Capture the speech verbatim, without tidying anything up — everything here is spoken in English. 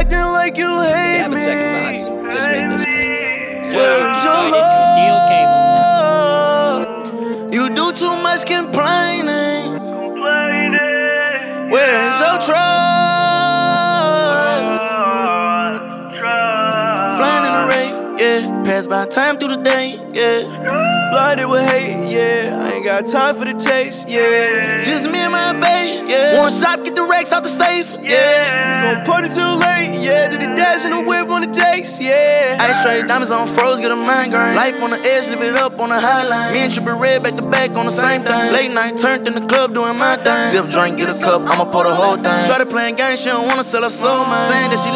acting like you hate Have a me. second thoughts. Just read this. Where's your love? You do too much complaining. Where's your trust? Flying in the rain, yeah. Pass by time through the day, yeah. Blinded with hate, yeah. I ain't got time for the chase, yeah. Just me and my babe, yeah. One shot, get the racks out the safe, yeah. We gon' party too late, yeah. Do the dash in the whip on the jakes, yeah. Ice straight diamonds on froze, get a migraine. Life on the edge, live it up on the highline. Me and Trippie Redd back to back on the same thing. Late night turned in the club doing my thing. Sip drink, get a cup, I'ma pour the whole thing. Started playing games, she don't wanna sell her soul, man. Saying that she